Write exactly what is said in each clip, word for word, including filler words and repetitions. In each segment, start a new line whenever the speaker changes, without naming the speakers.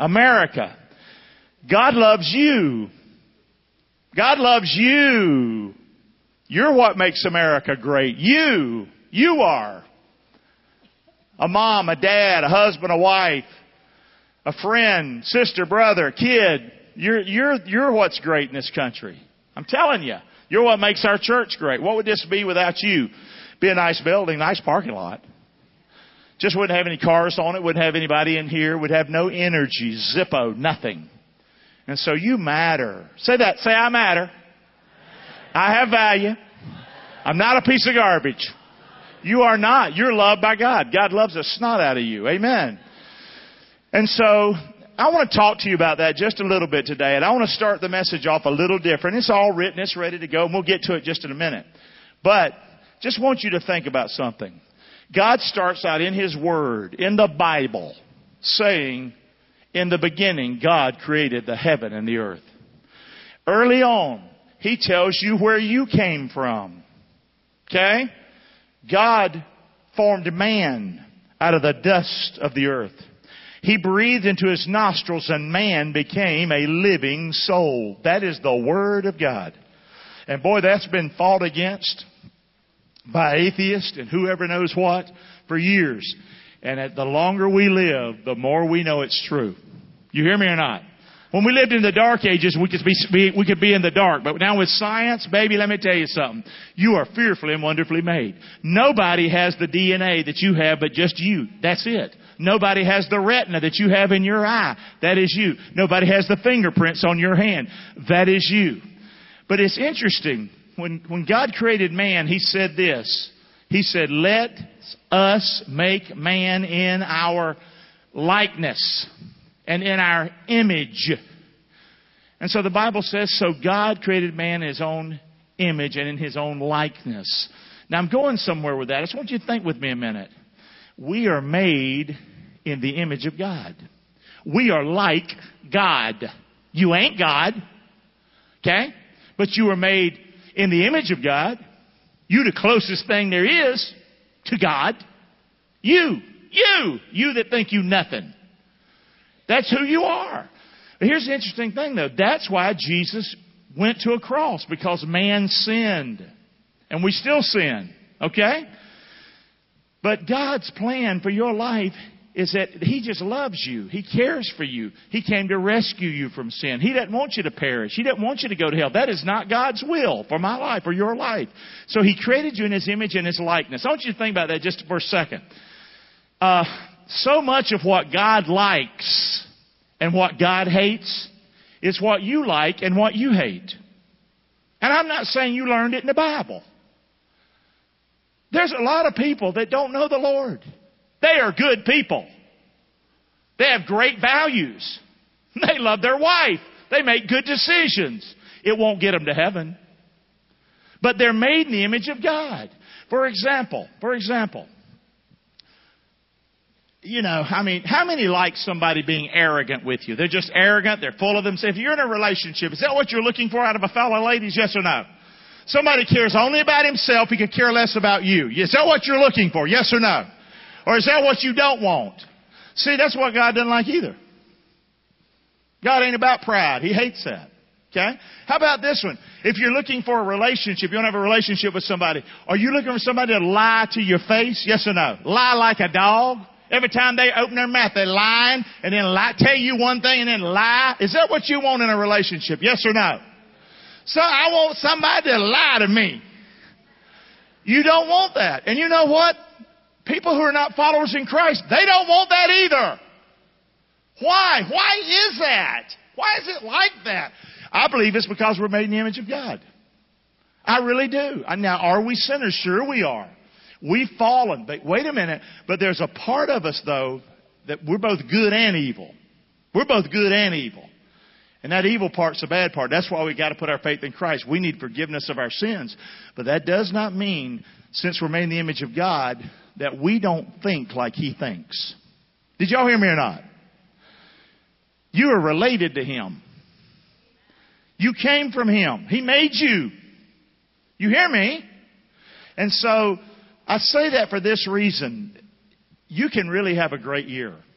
America. God loves you. God loves you. You're what makes America great. You. You are. A mom, a dad, a husband, a wife, a friend, sister, brother, kid. You're, you're, you're what's great in this country. I'm telling you. You're what makes our church great. What would this be without you? Be a nice building, nice parking lot. Just wouldn't have any cars on it. Wouldn't have anybody in here. Would have no energy. Zippo. Nothing. And so you matter. Say that. Say, I matter. I have value. I'm not a piece of garbage. You are not. You're loved by God. God loves the snot out of you. Amen. And so I want to talk to you about that just a little bit today. And I want to start the message off a little different. It's all written. It's ready to go. And we'll get to it just in a minute. But just want you to think about something. God starts out in His Word, in the Bible, saying, in the beginning, God created the heaven and the earth. Early on, He tells you where you came from. Okay? God formed man out of the dust of the earth. He breathed into his nostrils and man became a living soul. That is the Word of God. And boy, that's been fought against by atheists and whoever knows what for years. And at the longer we live, the more we know it's true. You hear me or not? When we lived in the dark ages, we could be, we could be in the dark. But now with science, baby, let me tell you something. You are fearfully and wonderfully made. Nobody has the D N A that you have but just you. That's it. Nobody has the retina that you have in your eye. That is you. Nobody has the fingerprints on your hand. That is you. But it's interesting. When, when God created man, He said this. He said, let us make man in our likeness and in our image. And so the Bible says, so God created man in His own image and in His own likeness. Now I'm going somewhere with that. I just want you to think with me a minute. We are made in the image of God. We are like God. You ain't God. Okay? But you are made in the image of God. You the closest thing there is to God. You. You. You that think you nothing. That's who you are. But here's the interesting thing though. That's why Jesus went to a cross. Because man sinned. And we still sin. Okay? But God's plan for your life is that He just loves you. He cares for you. He came to rescue you from sin. He doesn't want you to perish. He doesn't want you to go to hell. That is not God's will for my life or your life. So He created you in His image and His likeness. I want you to think about that just for a second. Uh, so much of what God likes and what God hates is what you like and what you hate. And I'm not saying you learned it in the Bible. There's a lot of people that don't know the Lord. They are good people. They have great values. They love their wife. They make good decisions. It won't get them to heaven. But they're made in the image of God. For example, for example, you know, I mean, how many like somebody being arrogant with you? They're just arrogant. They're full of themselves. If you're in a relationship, is that what you're looking for out of a fellow ladies? Yes or no? Somebody cares only about himself. He could care less about you. Is that what you're looking for? Yes or no? Or is that what you don't want? See, that's what God doesn't like either. God ain't about pride. He hates that. Okay? How about this one? If you're looking for a relationship, you don't have a relationship with somebody, are you looking for somebody to lie to your face? Yes or no? Lie like a dog? Every time they open their mouth, they're lying and then lie, tell you one thing and then lie. Is that what you want in a relationship? Yes or no? So I want somebody to lie to me. You don't want that. And you know what? People who are not followers in Christ, they don't want that either. Why? Why is that? Why is it like that? I believe it's because we're made in the image of God. I really do. Now, are we sinners? Sure we are. We've fallen. But wait a minute. But there's a part of us, though, that we're both good and evil. We're both good and evil. And that evil part's the bad part. That's why we got to put our faith in Christ. We need forgiveness of our sins. But that does not mean, since we're made in the image of God, that we don't think like He thinks. Did y'all hear me or not? You are related to Him. You came from Him. He made you. You hear me? And so I say that for this reason. You can really have a great year.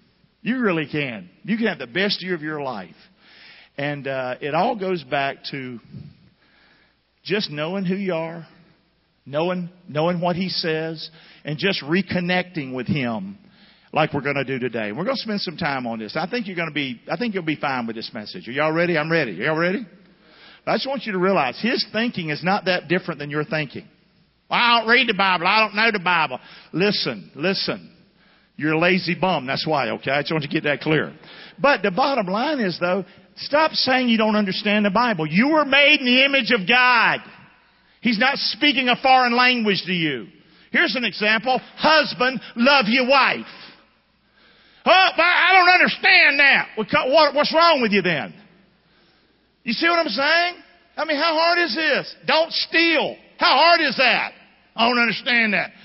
You really can. You can have the best year of your life. And uh, it all goes back to just knowing who you are, knowing knowing what He says, and just reconnecting with Him like we're going to do today. We're going to spend some time on this. I think you're going to be, I think you'll be fine with this message. Are y'all ready? I'm ready. Are y'all ready? I just want you to realize His thinking is not that different than your thinking. Well, I don't read the Bible. I don't know the Bible. Listen, listen. You're a lazy bum. That's why, okay? I just want you to get that clear. But the bottom line is, though, stop saying you don't understand the Bible. You were made in the image of God. He's not speaking a foreign language to you. Here's an example. Husband, love your wife. Oh, but I don't understand that. What's wrong with you then? You see what I'm saying? I mean, how hard is this? Don't steal. How hard is that? I don't understand that.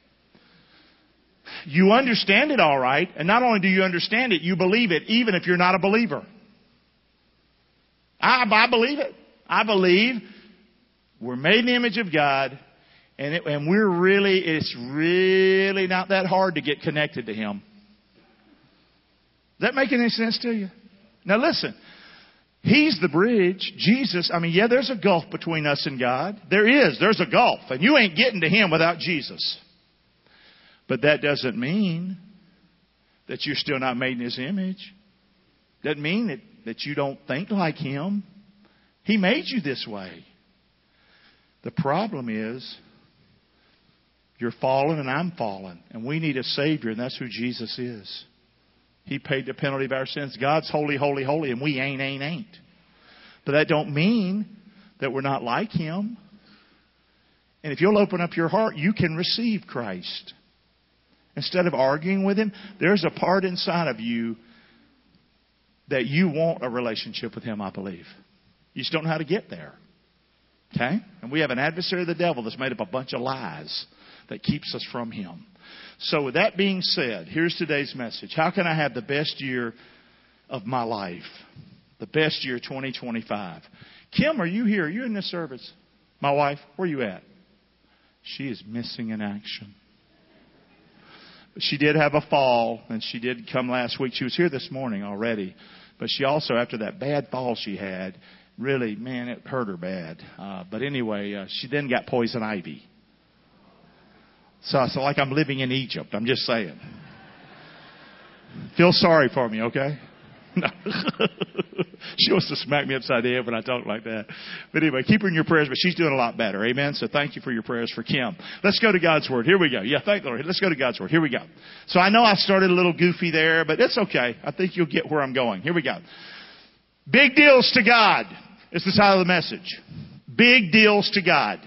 You understand it all right. And not only do you understand it, you believe it, even if you're not a believer. I, I believe it. I believe we're made in the image of God. And, it, and we're really, it's really not that hard to get connected to Him. Does that make any sense to you? Now listen. He's the bridge. Jesus, I mean, yeah, there's a gulf between us and God. There is. There's a gulf. And you ain't getting to Him without Jesus. But that doesn't mean that you're still not made in His image. Doesn't mean that, that you don't think like Him. He made you this way. The problem is you're fallen and I'm fallen. And we need a Savior, and that's who Jesus is. He paid the penalty of our sins. God's holy, holy, holy, and we ain't, ain't, ain't. But that don't mean that we're not like Him. And if you'll open up your heart, you can receive Christ. Instead of arguing with Him, there's a part inside of you that you want a relationship with Him, I believe. You just don't know how to get there. Okay? And we have an adversary of the devil that's made up a bunch of lies that keeps us from Him. So with that being said, here's today's message. How can I have the best year of my life? The best year twenty twenty-five. Kim, are you here? Are you in this service? My wife, where are you at? She is missing in action. But she did have a fall, and she did come last week. She was here this morning already. But she also, after that bad fall she had, really, man, it hurt her bad. Uh, but anyway, uh, she then got poison ivy. So it's like I'm living in Egypt. I'm just saying. Feel sorry for me, okay? No. She wants to smack me upside the head when I talk like that. But anyway, keep her in your prayers, but she's doing a lot better. Amen? So thank you for your prayers for Kim. Let's go to God's Word. Here we go. Yeah, thank the Lord. Let's go to God's Word. Here we go. So I know I started a little goofy there, but it's okay. I think you'll get where I'm going. Here we go. Big deals to God is the title of the message. Big deals to God.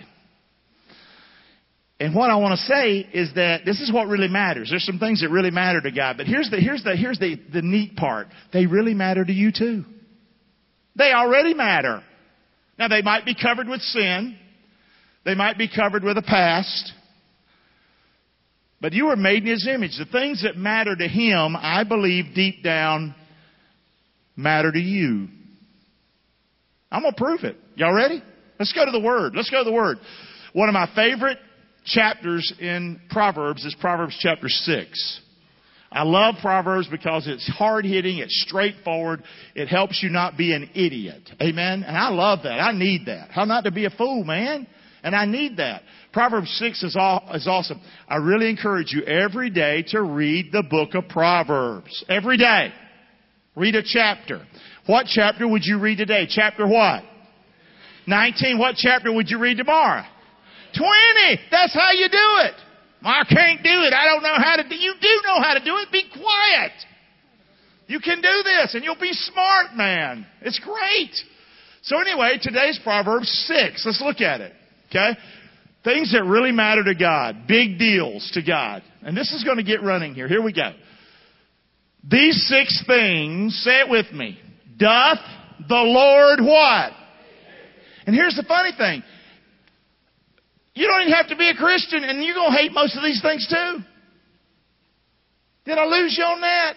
And what I want to say is that this is what really matters. There's some things that really matter to God. But here's the, here's the, here's the, the neat part. They really matter to you too. They already matter. Now they might be covered with sin. They might be covered with a past. But you were made in His image. The things that matter to Him, I believe deep down, matter to you. I'm going to prove it. Y'all ready? Let's go to the Word. Let's go to the Word. One of my favorite chapters in Proverbs is Proverbs chapter six. I love Proverbs because it's hard-hitting, it's straightforward, it helps you not be an idiot. Amen? And I love that. I need that. How not to be a fool, man? And I need that. Proverbs six is, all, is awesome. I really encourage you every day to read the book of Proverbs. Every day. Read a chapter. What chapter would you read today? Chapter what? nineteen. What chapter would you read tomorrow? twenty. That's how you do it. I can't do it. I don't know how to do it. You do know how to do it. Be quiet. You can do this and you'll be smart, man. It's great. So anyway, today's Proverbs six. Let's look at it. Okay? Things that really matter to God. Big deals to God. And this is going to get running here. Here we go. These six things, say it with me. Doth the Lord what? And here's the funny thing. You don't even have to be a Christian, and you're going to hate most of these things too. Did I lose you on that?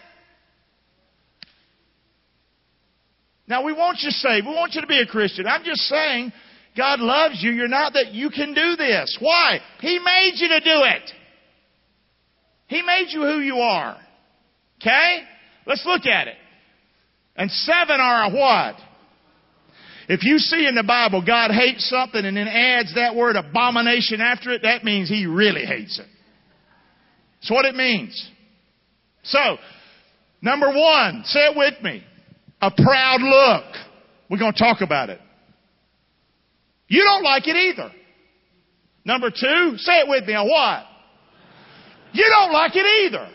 Now, we want you saved. We want you to be a Christian. I'm just saying, God loves you. You're not that you can do this. Why? He made you to do it. He made you who you are. Okay? Let's look at it. And seven are a what? If you see in the Bible God hates something and then adds that word abomination after it, that means He really hates it. That's what it means. So, number one, say it with me. A proud look. We're going to talk about it. You don't like it either. Number two, say it with me. A what? You don't like it either.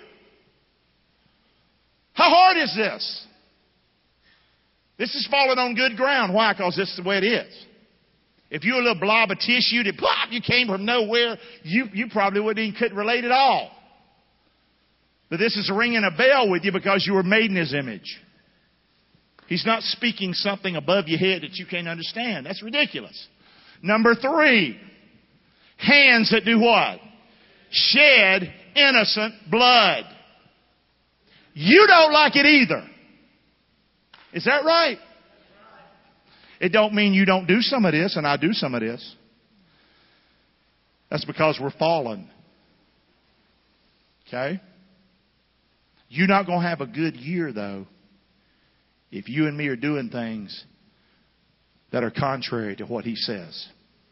How hard is this? This is falling on good ground. Why? Because this is the way it is. If you were a little blob of tissue that plop, you came from nowhere, you, you probably wouldn't even couldn't relate at all. But this is ringing a bell with you because you were made in His image. He's not speaking something above your head that you can't understand. That's ridiculous. Number three, hands that do what? Shed innocent blood. You don't like it either. Is that right? It don't mean you don't do some of this and I do some of this. That's because we're fallen. Okay? You're not going to have a good year, though, if you and me are doing things that are contrary to what He says.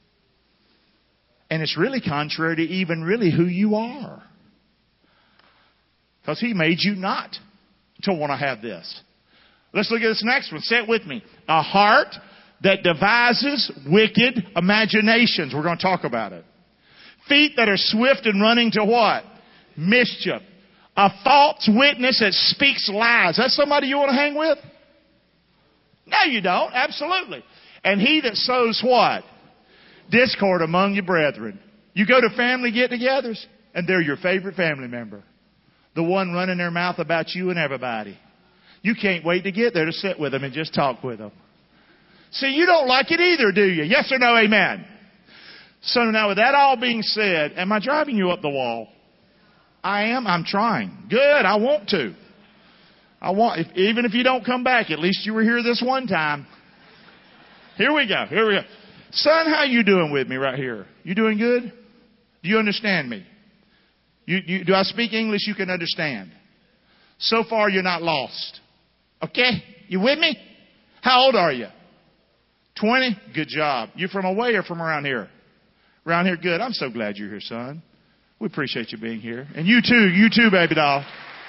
And it's really contrary to even really who you are. Because He made you not to want to have this. Let's look at this next one. Say it with me. A heart that devises wicked imaginations. We're going to talk about it. Feet that are swift in running to what? Mischief. A false witness that speaks lies. That's somebody you want to hang with? No, you don't. Absolutely. And he that sows what? Discord among your brethren. You go to family get-togethers, and they're your favorite family member. The one running their mouth about you and everybody. You can't wait to get there to sit with them and just talk with them. See, you don't like it either, do you? Yes or no, amen? So now with that all being said, am I driving you up the wall? I am. I'm trying. Good. I want to. I want, if, even if you don't come back, at least you were here this one time. Here we go. Here we go. Son, how you doing with me right here? You doing good? Do you understand me? You, you, do I speak English you can understand? So far, you're not lost. Okay? You with me? How old are you? twenty? Good job. You from away or from around here? Around here, good. I'm so glad you're here, son. We appreciate you being here. And you too, you too, baby doll.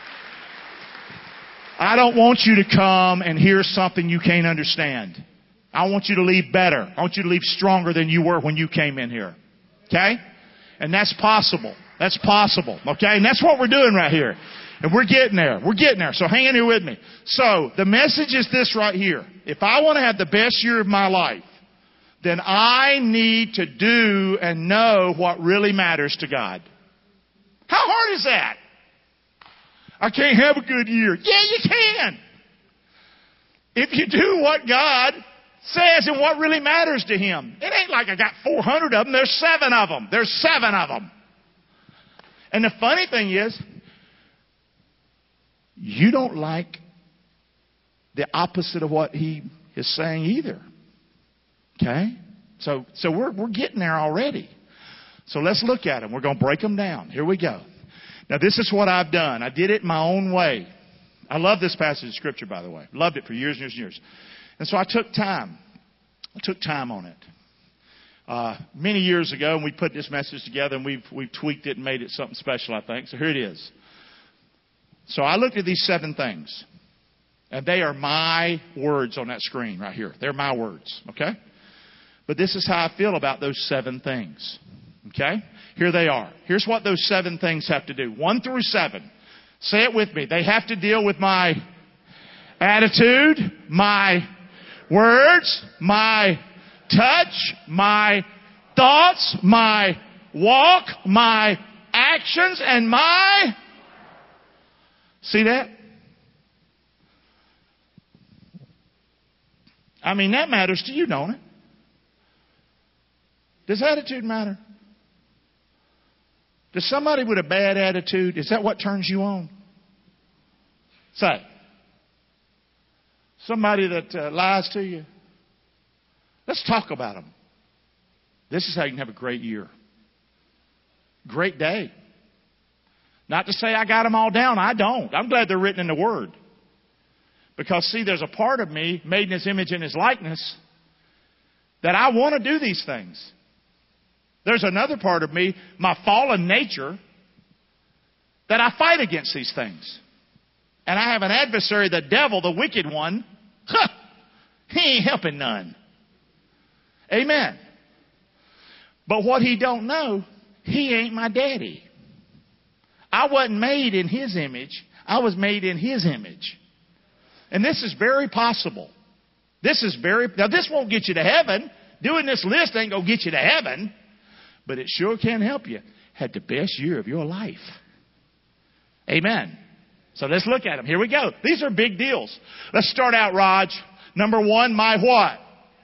I don't want you to come and hear something you can't understand. I want you to leave better. I want you to leave stronger than you were when you came in here. Okay? And that's possible. That's possible. Okay? And that's what we're doing right here. And we're getting there. We're getting there. So hang in here with me. So the message is this right here. If I want to have the best year of my life, then I need to do and know what really matters to God. How hard is that? I can't have a good year. Yeah, you can. If you do what God says and what really matters to Him. It ain't like I got four hundred of them. There's seven of them. There's seven of them. And the funny thing is, you don't like the opposite of what He is saying either. Okay? So, so we're, we're getting there already. So let's look at them. We're going to break them down. Here we go. Now this is what I've done. I did it my own way. I love this passage of Scripture, by the way. Loved it for years and years and years. And so I took time. I took time on it. Uh, many years ago, and we put this message together, and we've, we've tweaked it and made it something special, I think. So here it is. So I looked at these seven things. And they are my words on that screen right here. They're my words. Okay? But this is how I feel about those seven things. Okay? Here they are. Here's what those seven things have to do. One through seven. Say it with me. They have to deal with my attitude, my words, my touch, my thoughts, my walk, my actions, and my... See that? I mean, that matters to you, don't it? Does attitude matter? Does somebody with a bad attitude, is that what turns you on? Say. Somebody that uh, lies to you. Let's talk about them. This is how you can have a great year. Great day. Not to say I got them all down. I don't. I'm glad they're written in the Word. Because, see, there's a part of me made in His image and His likeness that I want to do these things. There's another part of me, my fallen nature, that I fight against these things. And I have an adversary, the devil, the wicked one. Huh, he ain't helping none. Amen. But what he don't know, he ain't my daddy. I wasn't made in his image. I was made in his image. And this is very possible. This is very... Now, this won't get you to heaven. Doing this list ain't going to get you to heaven. But it sure can help you. Had the best year of your life. Amen. So let's look at them. Here we go. These are big deals. Let's start out, Raj. Number one, my what?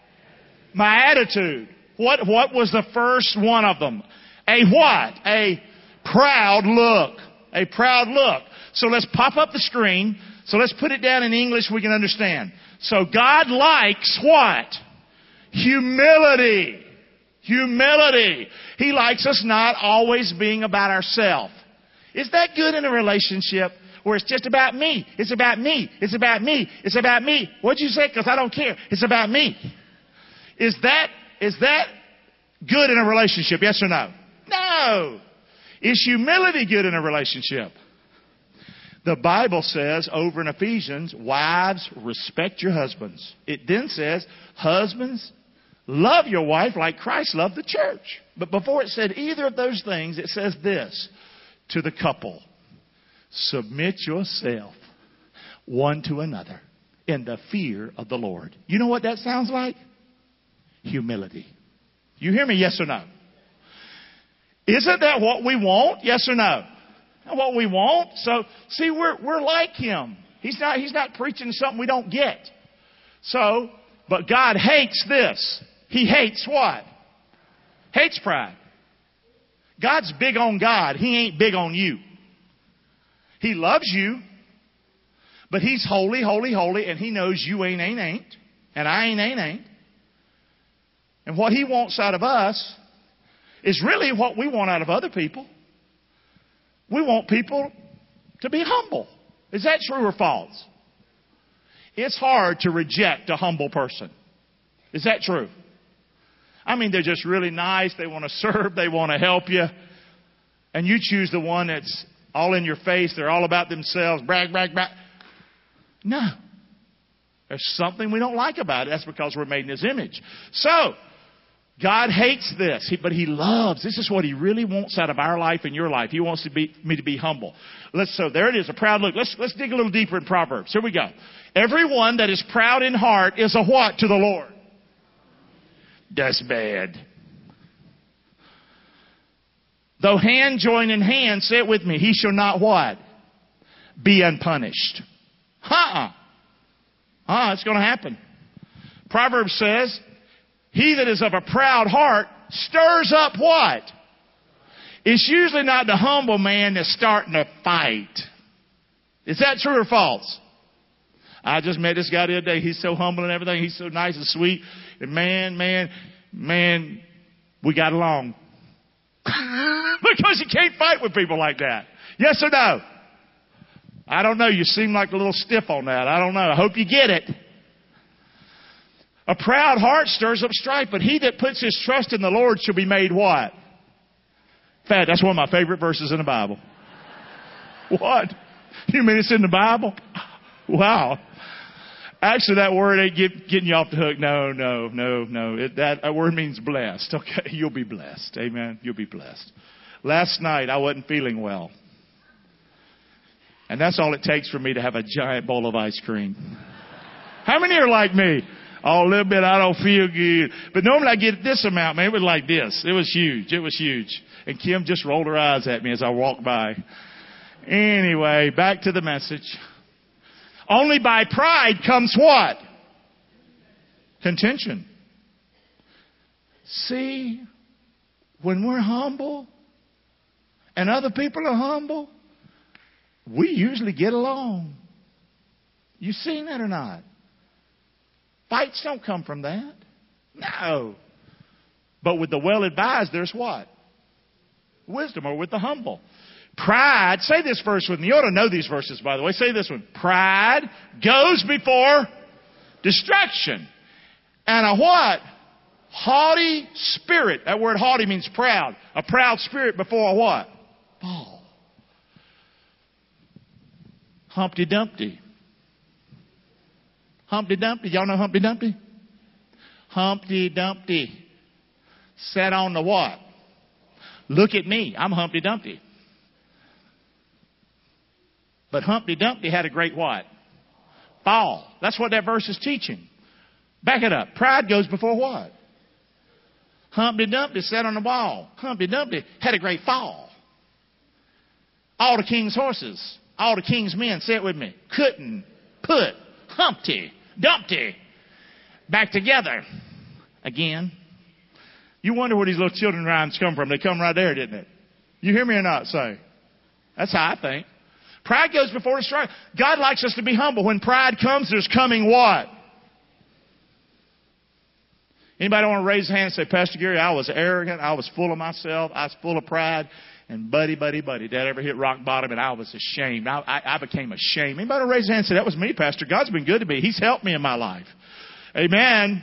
My attitude. What, what was the first one of them? A what? A proud look. A proud look. So let's pop up the screen. So let's put it down in English we can understand. So God likes what? Humility. Humility. He likes us not always being about ourselves. Is that good in a relationship where it's just about me? It's about me. It's about me. It's about me. What'd you say? Because I don't care. It's about me. Is that, is that good in a relationship? Yes or no? No. Is humility good in a relationship? The Bible says over in Ephesians, wives, respect your husbands. It then says, husbands, love your wife like Christ loved the church. But before it said either of those things, it says this to the couple. Submit yourself one to another in the fear of the Lord. You know what that sounds like? Humility. You hear me? Yes or no? Isn't that what we want? Yes or no? What we want. So, see, we're, we're like Him. He's not, He's not preaching something we don't get. So, but God hates this. He hates what? Hates pride. God's big on God. He ain't big on you. He loves you, but He's holy, holy, holy, and He knows you ain't, ain't, ain't, and I ain't, ain't, ain't. And what He wants out of us is really what we want out of other people. We want people to be humble. Is that true or false? It's hard to reject a humble person. Is that true? I mean, they're just really nice. They want to serve. They want to help you. And you choose the one that's all in your face. They're all about themselves. Brag, brag, brag. No. There's something we don't like about it. That's because we're made in His image. So, God hates this, but He loves. This is what He really wants out of our life and your life. He wants to be, me to be humble. Let's, so there it is, a proud look. Let's, let's dig a little deeper in Proverbs. Here we go. Everyone that is proud in heart is a what to the Lord? That's bad. Though hand join in hand, say it with me, he shall not what? Be unpunished. Uh-uh. Uh, it's going to happen. Proverbs says, he that is of a proud heart stirs up what? It's usually not the humble man that's starting a fight. Is that true or false? I just met this guy the other day. He's so humble and everything. He's so nice and sweet. And man, man, man, we got along. Because you can't fight with people like that. Yes or no? I don't know. You seem like a little stiff on that. I don't know. I hope you get it. A proud heart stirs up strife, but he that puts his trust in the Lord shall be made what? Fat. That's one of my favorite verses in the Bible. What? You mean it's in the Bible? Wow. Actually, that word ain't get, getting you off the hook. No, no, no, no. It, that, that word means blessed. Okay, you'll be blessed. Amen. You'll be blessed. Last night, I wasn't feeling well. And that's all it takes for me to have a giant bowl of ice cream. How many are like me? Oh, a little bit, I don't feel good. But normally I get this amount, man. It was like this. It was huge. It was huge. And Kim just rolled her eyes at me as I walked by. Anyway, back to the message. Only by pride comes what? Contention. See, when we're humble and other people are humble, we usually get along. You seen that or not? Fights don't come from that. No. But with the well-advised, there's what? Wisdom, or with the humble. Pride, say this verse with me. You ought to know these verses, by the way. Say this one. Pride goes before destruction. And a what? Haughty spirit. That word haughty means proud. A proud spirit before a what? Fall. Humpty Dumpty. Humpty Dumpty. Y'all know Humpty Dumpty? Humpty Dumpty sat on the what? Look at me. I'm Humpty Dumpty. But Humpty Dumpty had a great what? Fall. That's what that verse is teaching. Back it up. Pride goes before what? Humpty Dumpty sat on the wall. Humpty Dumpty had a great fall. All the king's horses, all the king's men, say it with me, couldn't put Humpty Dumpty back together again. You wonder where these little children rhymes come from. They come right there, didn't it? You hear me or not? Say. That's how I think. Pride goes before destruction. God likes us to be humble. When pride comes, there's coming what? Anybody want to raise a hand and say, Pastor Gary, I was arrogant. I was full of myself. I was full of pride. And buddy, buddy, buddy, Dad ever hit rock bottom and I was ashamed. I, I, I became ashamed. Anybody raise a hand and say, that was me, Pastor. God's been good to me. He's helped me in my life. Amen.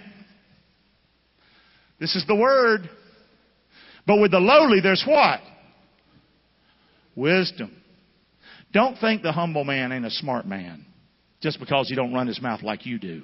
This is the word. But with the lowly, there's what? Wisdom. Don't think the humble man ain't a smart man just because he don't run his mouth like you do.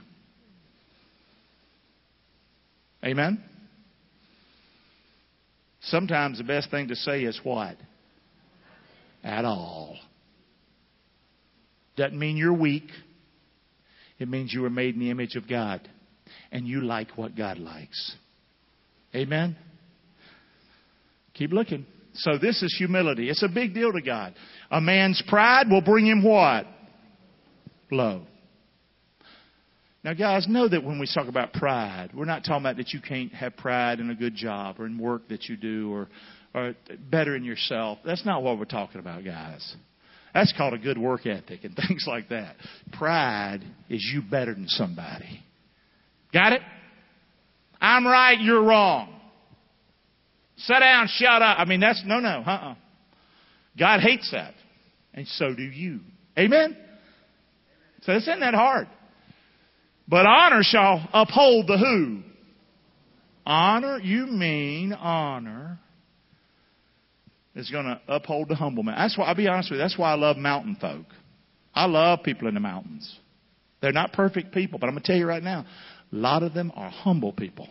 Amen? Sometimes the best thing to say is what? At all. Doesn't mean you're weak. It means you were made in the image of God. And you like what God likes. Amen? Keep looking. So this is humility. It's a big deal to God. A man's pride will bring him what? Low. Now, guys, know that when we talk about pride, we're not talking about that you can't have pride in a good job or in work that you do or, or better in yourself. That's not what we're talking about, guys. That's called a good work ethic and things like that. Pride is you better than somebody. Got it? I'm right, you're wrong. Sit down, shut up. I mean, that's, no, no, uh-uh. God hates that. And so do you. Amen? So this isn't that hard. But honor shall uphold the who? Honor, you mean honor is going to uphold the humble man. That's why, I'll be honest with you, that's why I love mountain folk. I love people in the mountains. They're not perfect people, but I'm going to tell you right now, a lot of them are humble people.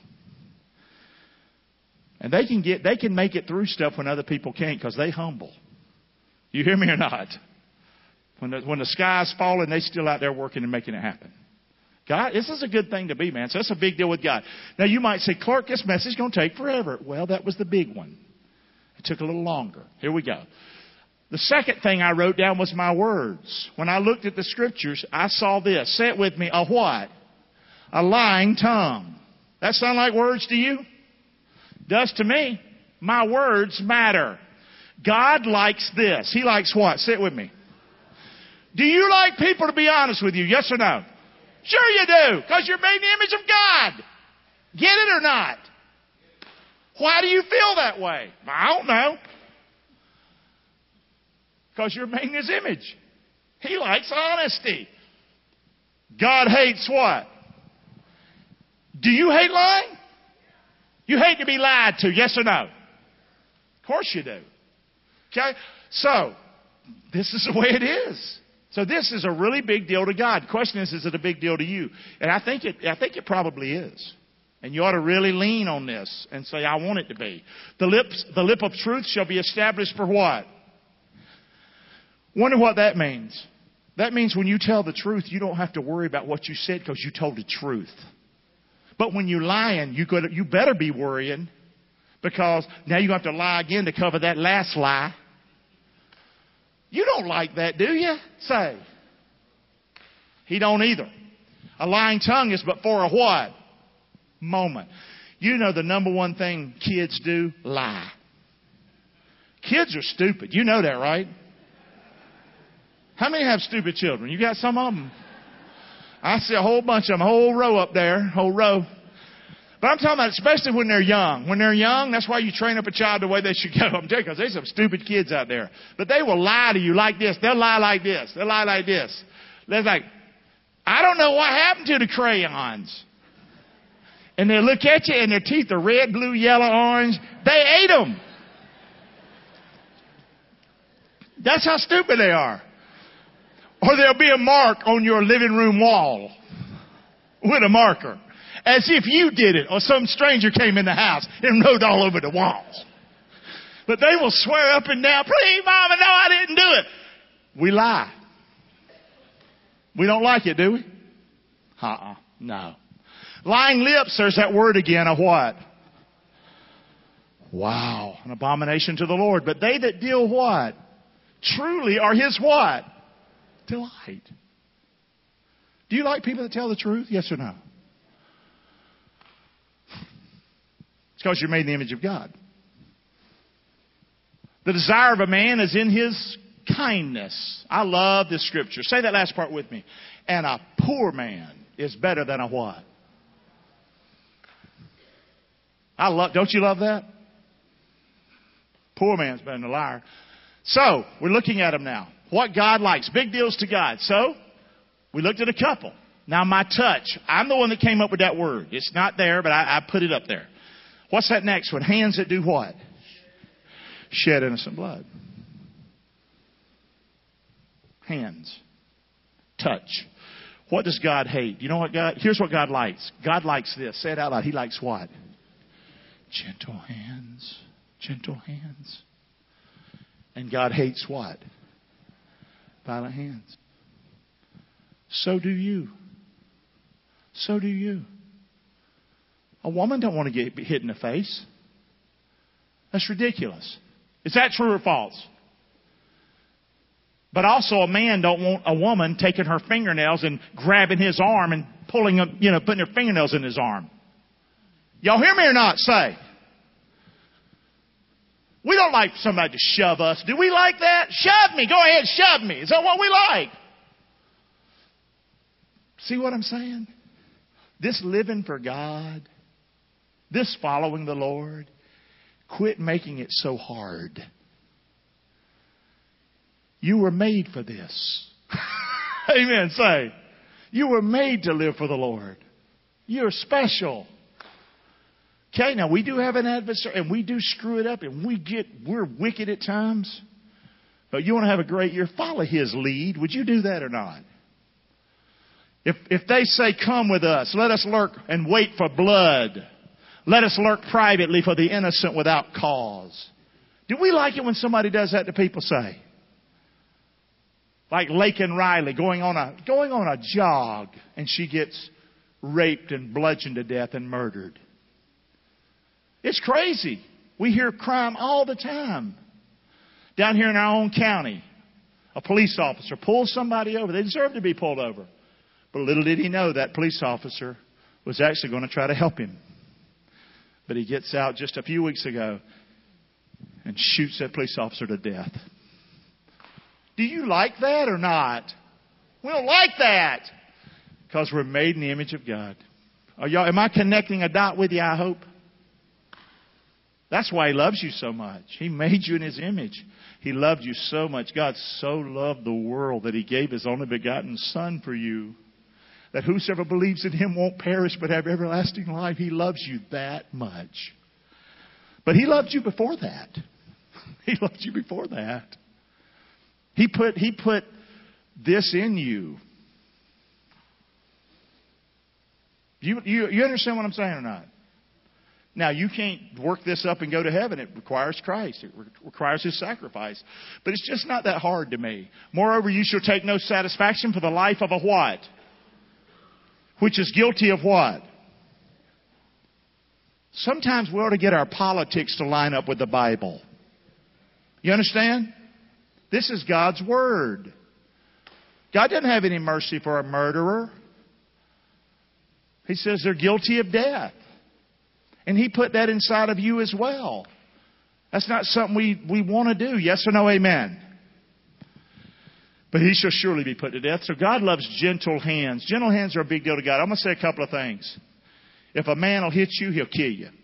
And they can get, they can make it through stuff when other people can't because they humble. You hear me or not? When the, when the sky's falling, they still out there working and making it happen. God, this is a good thing to be, man. So that's a big deal with God. Now you might say, Clark, this message is going to take forever. Well, that was the big one. It took a little longer. Here we go. The second thing I wrote down was my words. When I looked at the scriptures, I saw this. Say it with me. A what? A lying tongue. That sound like words to you? Does to me. My words matter. God likes this. He likes what? Say it with me. Do you like people to be honest with you? Yes or no? Sure you do. Because you're made in the image of God. Get it or not? Why do you feel that way? I don't know. Because you're made in His image. He likes honesty. God hates what? Do you hate lying? You hate to be lied to, yes or no? Of course you do. Okay? So, this is the way it is. So this is a really big deal to God. The question is, is it a big deal to you? And I think it, I think it probably is. And you ought to really lean on this and say, I want it to be. The lips, the lip of truth shall be established for what? Wonder what that means. That means when you tell the truth, you don't have to worry about what you said because you told the truth. But when you're lying, you could, you better be worrying because now you have to lie again to cover that last lie. You don't like that, do you? Say. He don't either. A lying tongue is but for a what? Moment. You know the number one thing kids do? Lie. Kids are stupid. You know that, right? How many have stupid children? You got some of them? I see a whole bunch of them, a whole row up there, whole row. But But I'm talking about especially when they're young. When they're young, that's why you train up a child the way they should go. I'm telling you, because there's some stupid kids out there. But they will lie to you like this. They'll lie like this. They'll lie like this. They're like, I don't know what happened to the crayons. And they'll look at you and their teeth are red, blue, yellow, orange. They ate them. That's how stupid they are. Or there'll be a mark on your living room wall with a marker. As if you did it or some stranger came in the house and wrote all over the walls. But they will swear up and down, please, Mama, no, I didn't do it. We lie. We don't like it, do we? Uh-uh. No. Lying lips, there's that word again, a what? Wow. An abomination to the Lord. But they that deal what? Truly are His what? Delight. Do you like people that tell the truth? Yes or no? It's because you're made in the image of God. The desire of a man is in his kindness. I love this scripture. Say that last part with me. And a poor man is better than a what? I love, don't you love that? Poor man's better than a liar. So, we're looking at them now. What God likes. Big deals to God. So, we looked at a couple. Now, my touch. I'm the one that came up with that word. It's not there, but I, I put it up there. What's that next one? Hands that do what? Shed innocent blood. Hands. Touch. What does God hate? You know what God... Here's what God likes. God likes this. Say it out loud. He likes what? Gentle hands. Gentle hands. And God hates what? Violent hands. So do you. So do you. A woman don't want to get hit in the face. That's ridiculous. Is that true or false? But also a man don't want a woman taking her fingernails and grabbing his arm and pulling them, you know, putting her fingernails in his arm. Y'all hear me or not? Say. We don't like somebody to shove us. Do we like that? Shove me. Go ahead, shove me. Is that what we like? See what I'm saying? This living for God, this following the Lord, quit making it so hard. You were made for this. Amen. Say, you were made to live for the Lord. You're special. Okay, now we do have an adversary and we do screw it up and we get, we're wicked at times. But you want to have a great year, follow His lead. Would you do that or not? If, if they say, come with us, let us lurk and wait for blood. Let us lurk privately for the innocent without cause. Do we like it when somebody does that to people? Say. Like Laken Riley going on a, going on a jog and she gets raped and bludgeoned to death and murdered. It's crazy. We hear crime all the time. Down here in our own county, a police officer pulls somebody over. They deserve to be pulled over. But little did he know that police officer was actually going to try to help him. But he gets out just a few weeks ago and shoots that police officer to death. Do you like that or not? We don't like that. Because we're made in the image of God. Are y'all, am I connecting a dot with you, I hope? That's why He loves you so much. He made you in His image. He loved you so much. God so loved the world that He gave His only begotten Son for you. That whosoever believes in Him won't perish but have everlasting life. He loves you that much. But He loved you before that. He loved you before that. He put, he put this in you. You, you. you understand what I'm saying or not? Now, you can't work this up and go to heaven. It requires Christ. It re- requires His sacrifice. But it's just not that hard to me. Moreover, you shall take no satisfaction for the life of a what? Which is guilty of what? Sometimes we ought to get our politics to line up with the Bible. You understand? This is God's Word. God doesn't have any mercy for a murderer. He says they're guilty of death. And He put that inside of you as well. That's not something we, we want to do. Yes or no, amen? But he shall surely be put to death. So God loves gentle hands. Gentle hands are a big deal to God. I'm going to say a couple of things. If a man will hit you, he'll kill you.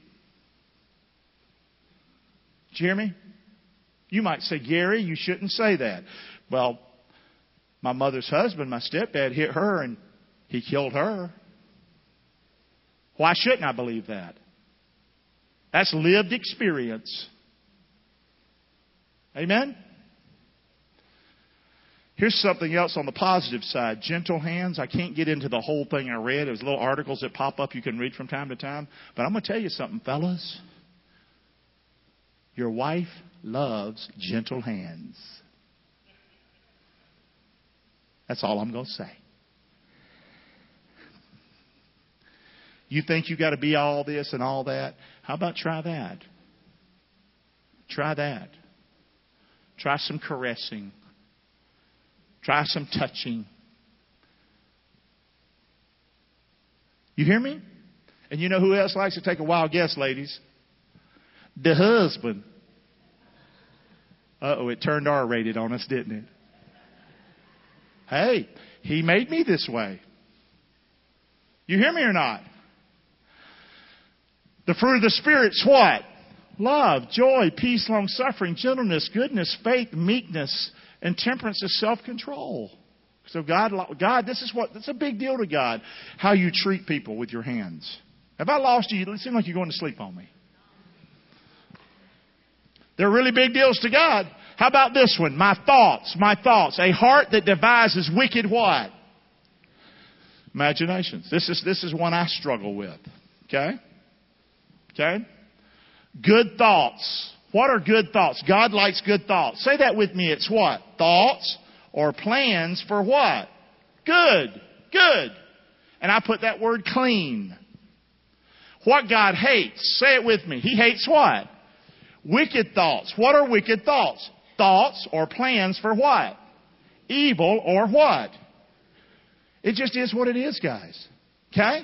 Did you hear me? You might say, Gary, you shouldn't say that. Well, my mother's husband, my stepdad, hit her and he killed her. Why shouldn't I believe that? That's lived experience. Amen? Here's something else on the positive side. Gentle hands. I can't get into the whole thing I read. There's little articles that pop up you can read from time to time. But I'm going to tell you something, fellas. Your wife loves gentle hands. That's all I'm going to say. You think you got to be all this and all that? How about try that? Try that. Try some caressing. Try some touching. You hear me? And you know who else likes to take a wild guess, ladies? The husband. Uh-oh, it turned R-rated on us, didn't it? Hey, he made me this way. You hear me or not? The fruit of the Spirit's what? Love, joy, peace, long-suffering, gentleness, goodness, faith, meekness, and temperance is self-control. So God, God, this is what, that's a big deal to God. How you treat people with your hands. If I lost you, it seems like you're going to sleep on me. They're really big deals to God. How about this one? My thoughts, my thoughts. A heart that devises wicked what? Imaginations. This is, this is one I struggle with. Okay? Okay? Good thoughts. What are good thoughts? God likes good thoughts. Say that with me. It's what? Thoughts or plans for what? Good. Good. And I put that word clean. What God hates. Say it with me. He hates what? Wicked thoughts. What are wicked thoughts? Thoughts or plans for what? Evil or what? It just is what it is, guys. Okay?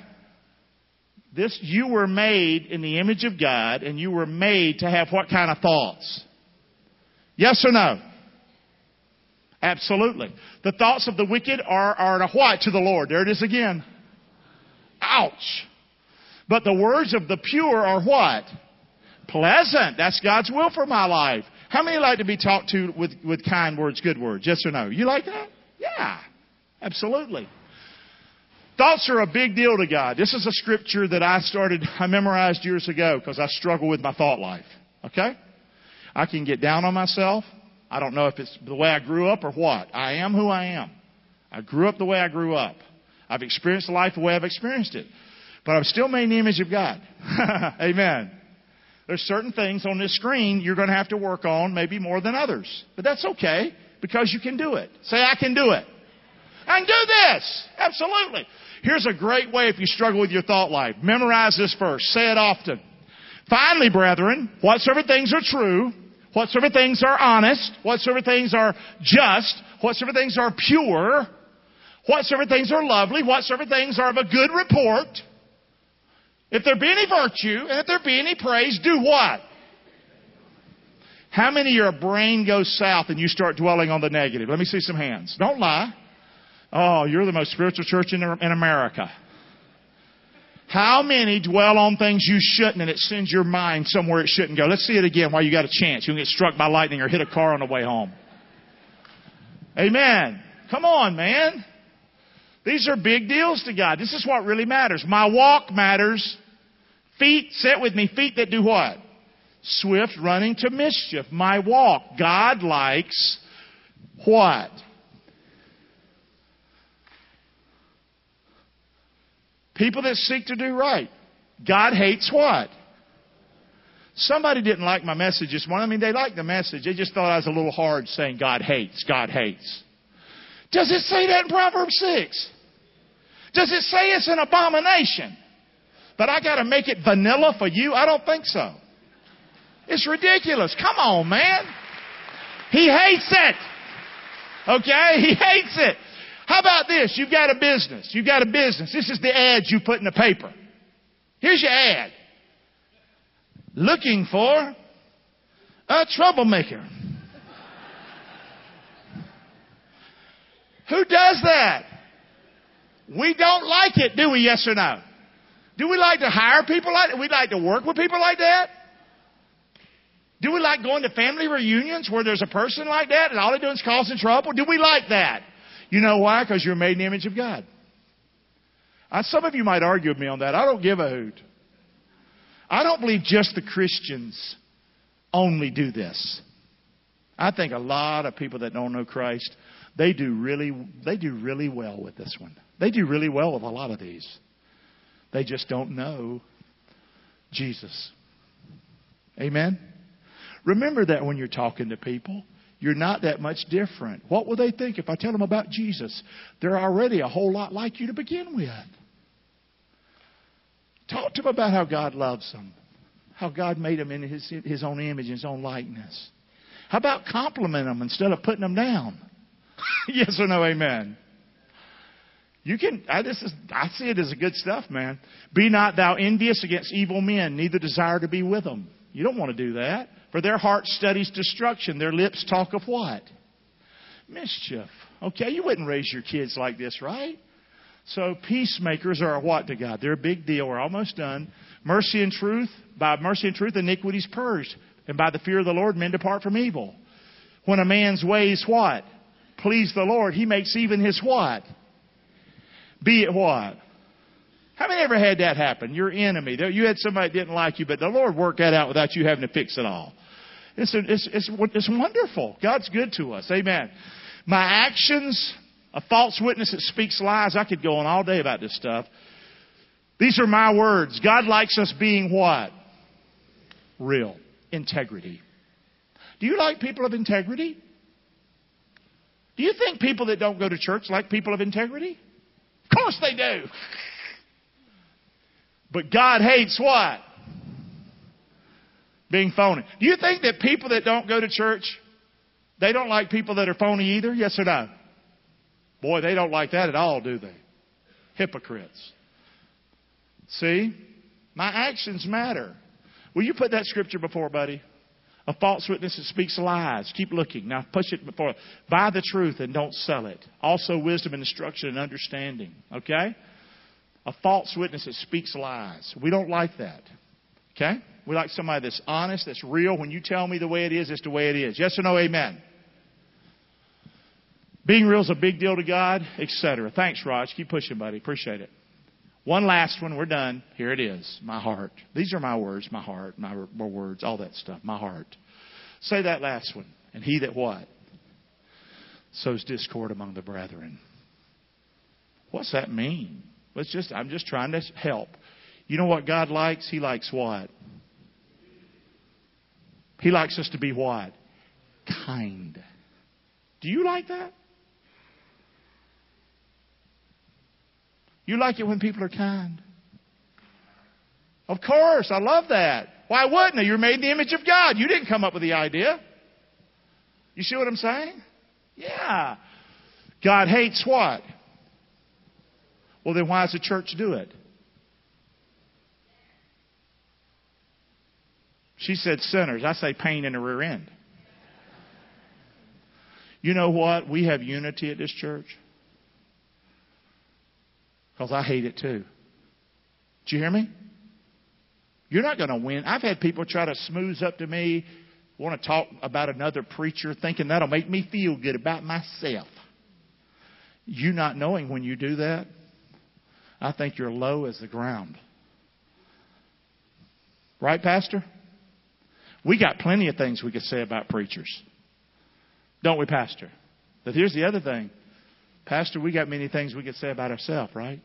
This, you were made in the image of God, and you were made to have what kind of thoughts? Yes or no? Absolutely. The thoughts of the wicked are, are to what? To the Lord. There it is again. Ouch. But the words of the pure are what? Pleasant. That's God's will for my life. How many like to be talked to with, with kind words, good words? Yes or no? You like that? Yeah. Absolutely. Thoughts are a big deal to God. This is a scripture that I started, I memorized years ago because I struggle with my thought life. Okay? I can get down on myself. I don't know if it's the way I grew up or what. I am who I am. I grew up the way I grew up. I've experienced life the way I've experienced it. But I'm still made in the image of God. Amen. There's certain things on this screen you're going to have to work on, maybe more than others. But that's okay because you can do it. Say, I can do it. I can do this. Absolutely. Here's a great way if you struggle with your thought life. Memorize this verse. Say it often. Finally, brethren, whatsoever things are true, whatsoever things are honest, whatsoever things are just, whatsoever things are pure, whatsoever things are lovely, whatsoever things are of a good report, if there be any virtue, and if there be any praise, do what? How many of your brain goes south and you start dwelling on the negative? Let me see some hands. Don't lie. Oh, you're the most spiritual church in, in America. How many dwell on things you shouldn't and it sends your mind somewhere it shouldn't go? Let's see it again while you got a chance. You can get struck by lightning or hit a car on the way home. Amen. Come on, man. These are big deals to God. This is what really matters. My walk matters. Feet, say it with me, feet that do what? Swift running to mischief. My walk. God likes what? People that seek to do right. God hates what? Somebody didn't like my message this morning. I mean, they liked the message. They just thought I was a little hard saying God hates. God hates. Does it say that in Proverbs six? Does it say it's an abomination? But I got to make it vanilla for you? I don't think so. It's ridiculous. Come on, man. He hates it. Okay? He hates it. How about this? You've got a business. You've got a business. This is the ad you put in the paper. Here's your ad. Looking for a troublemaker. Who does that? We don't like it, do we? Yes or no? Do we like to hire people like that? We like to work with people like that? Do we like going to family reunions where there's a person like that and all they're doing is causing trouble? Do we like that? You know why? Because you're made in the image of God. Uh, some of you might argue with me on that. I don't give a hoot. I don't believe just the Christians only do this. I think a lot of people that don't know Christ, they do really, they do really well with this one. They do really well with a lot of these. They just don't know Jesus. Amen? Remember that when you're talking to people. You're not that much different. What will they think if I tell them about Jesus? They're already a whole lot like you to begin with. Talk to them about how God loves them. How God made them in His, his own image, His own likeness. How about compliment them instead of putting them down? Yes or no, amen? You can, I, this is, I see it as a good stuff, man. Be not thou envious against evil men, neither desire to be with them. You don't want to do that. For their heart studies destruction. Their lips talk of what? Mischief. Okay, you wouldn't raise your kids like this, right? So peacemakers are a what to God? They're a big deal. We're almost done. Mercy and truth. By mercy and truth, iniquity's purged. And by the fear of the Lord, men depart from evil. When a man's ways what? Please the Lord. He makes even his what? Be it what? How many ever had that happen? Your enemy. You had somebody that didn't like you, but the Lord worked that out without you having to fix it all. It's, it's, it's, it's wonderful. God's good to us. Amen. My actions, a false witness that speaks lies. I could go on all day about this stuff. These are my words. God likes us being what? Real. Integrity. Do you like people of integrity? Do you think people that don't go to church like people of integrity? Of course they do. But God hates what? Being phony. Do you think that people that don't go to church, they don't like people that are phony either? Yes or no? Boy, they don't like that at all, do they? Hypocrites. See? My actions matter. Will you put that scripture before, buddy? A false witness that speaks lies. Keep looking. Now push it before. Buy the truth and don't sell it. Also wisdom and instruction and understanding. Okay? A false witness that speaks lies. We don't like that. Okay? We like somebody that's honest, that's real. When you tell me the way it is, it's the way it is. Yes or no, amen? Being real is a big deal to God, et cetera. Thanks, Raj. Keep pushing, buddy. Appreciate it. One last one. We're done. Here it is. My heart. These are my words, my heart, my, my words, all that stuff. My heart. Say that last one. And he that what? Sows discord among the brethren. What's that mean? Let's just, I'm just trying to help. You know what God likes? He likes what? He likes us to be what? Kind. Do you like that? You like it when people are kind? Of course, I love that. Why wouldn't I? You're made in the image of God. You didn't come up with the idea. You see what I'm saying? Yeah. God hates what? Well, then why does the church do it? She said sinners. I say pain in the rear end. You know what? We have unity at this church. Because I hate it too. Did you hear me? You're not going to win. I've had people try to smooth up to me, want to talk about another preacher, thinking that'll make me feel good about myself. You not knowing when you do that, I think you're low as the ground. Right, Pastor? We got plenty of things we could say about preachers. Don't we, Pastor? But here's the other thing. Pastor, we got many things we could say about ourselves, right?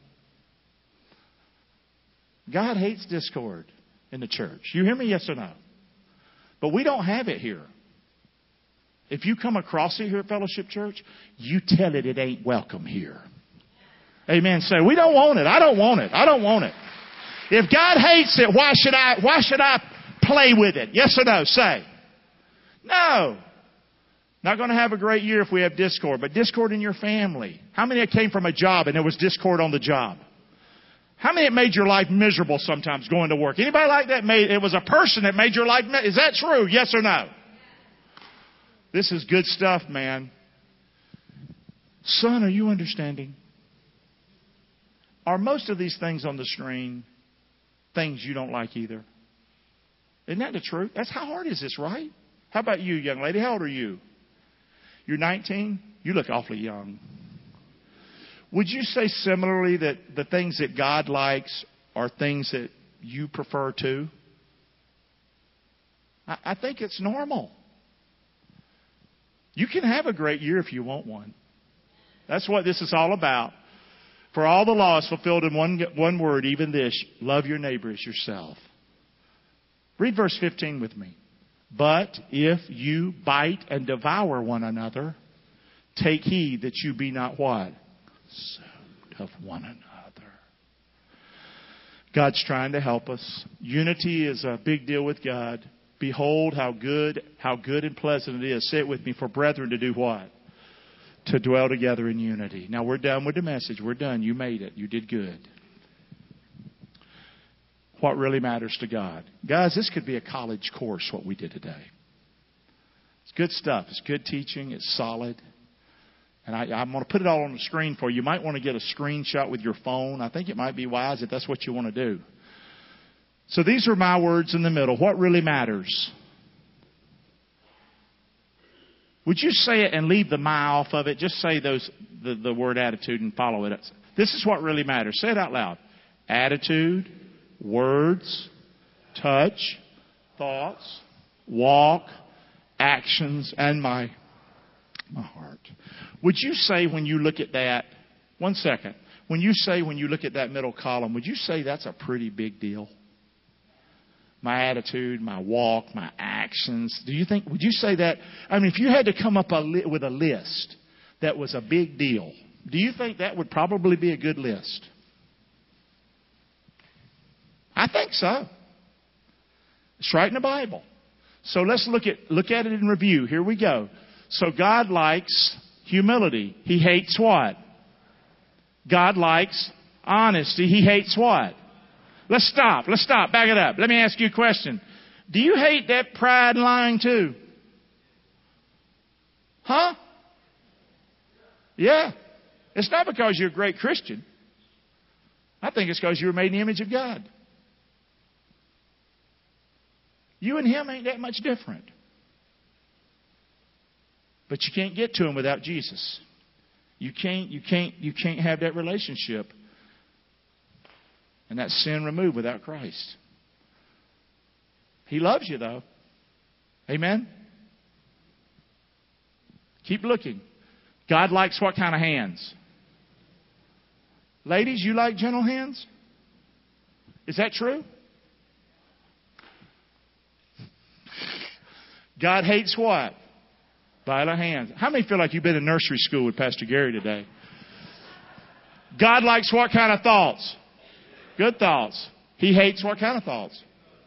God hates discord in the church. You hear me? Yes or no? But we don't have it here. If you come across it here at Fellowship Church, you tell it it ain't welcome here. Amen. Say, we don't want it. I don't want it. I don't want it. If God hates it, why should I, why should I play with it? Yes or no? Say. No. Not going to have a great year if we have discord, but discord in your family. How many came from a job and there was discord on the job? How many it made your life miserable sometimes going to work? Anybody like that? Made, it was a person that made your life miserable. Is that true? Yes or no? This is good stuff, man. Son, are you understanding? Are most of these things on the screen things you don't like either. Isn't that the truth? That's how hard is this, right? How about you, young lady? How old are you? You're nineteen? You look awfully young. Would you say similarly that the things that God likes are things that you prefer too? I, I think it's normal. You can have a great year if you want one. That's what this is all about. For all the law is fulfilled in one, one word, even this, love your neighbor as yourself. Read verse fifteen with me. But if you bite and devour one another, take heed that you be not what? Consumed of one another. God's trying to help us. Unity is a big deal with God. Behold how good, how good and pleasant it is. Say it with me. For brethren to do what? To dwell together in unity. Now we're done with the message. We're done. You made it. You did good. What really matters to God. Guys, this could be a college course, what we did today. It's good stuff. It's good teaching. It's solid. And I, I'm going to put it all on the screen for you. You might want to get a screenshot with your phone. I think it might be wise if that's what you want to do. So these are my words in the middle. What really matters? Would you say it and leave the my off of it? Just say those the, the word attitude and follow it. This is what really matters. Say it out loud. Attitude, words, touch, thoughts, walk, actions, and my, my heart. Would you say when you look at that, one second, when you say when you look at that middle column, would you say that's a pretty big deal? My attitude, my walk, my actions. Do you think, would you say that? I mean, if you had to come up a li- with a list that was a big deal, do you think that would probably be a good list? I think so. It's right in the Bible. So let's look at, look at it in review. Here we go. So God likes humility. He hates what? God likes honesty. He hates what? Let's stop. Let's stop. Back it up. Let me ask you a question. Do you hate that pride and lying too? Huh? Yeah. It's not because you're a great Christian. I think it's because you were made in the image of God. You and Him ain't that much different. But you can't get to Him without Jesus. You can't, you can't, you can't have that relationship and that sin removed without Christ. He loves you though. Amen? Keep looking. God likes what kind of hands? Ladies, you like gentle hands? Is that true? God hates what? Violent hands. How many feel like you've been in nursery school with Pastor Gary today? God likes what kind of thoughts? Good thoughts. He hates what kind of thoughts?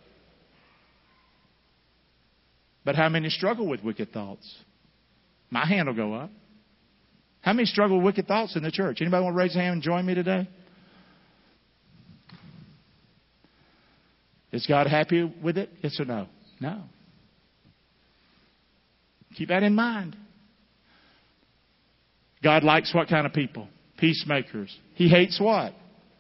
But how many struggle with wicked thoughts? My hand will go up. How many struggle with wicked thoughts in the church? Anybody want to raise a hand and join me today? Is God happy with it? Yes or no? No. Keep that in mind. God likes what kind of people? Peacemakers. He hates what?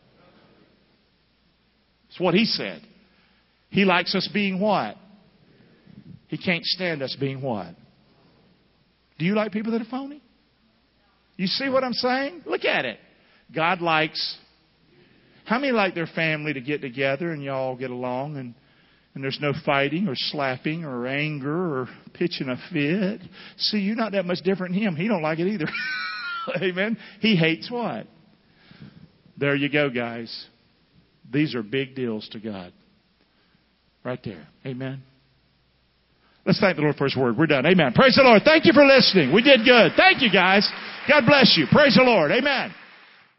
It's what He said. He likes us being what? He can't stand us being what? Do you like people that are phony? You see what I'm saying? Look at it. God likes... How many like their family to get together and y'all get along and And there's no fighting or slapping or anger or pitching a fit? See, you're not that much different than Him. He don't like it either. Amen. He hates what? There you go, guys. These are big deals to God. Right there. Amen. Let's thank the Lord for His word. We're done. Amen. Praise the Lord. Thank you for listening. We did good. Thank you, guys. God bless you. Praise the Lord. Amen.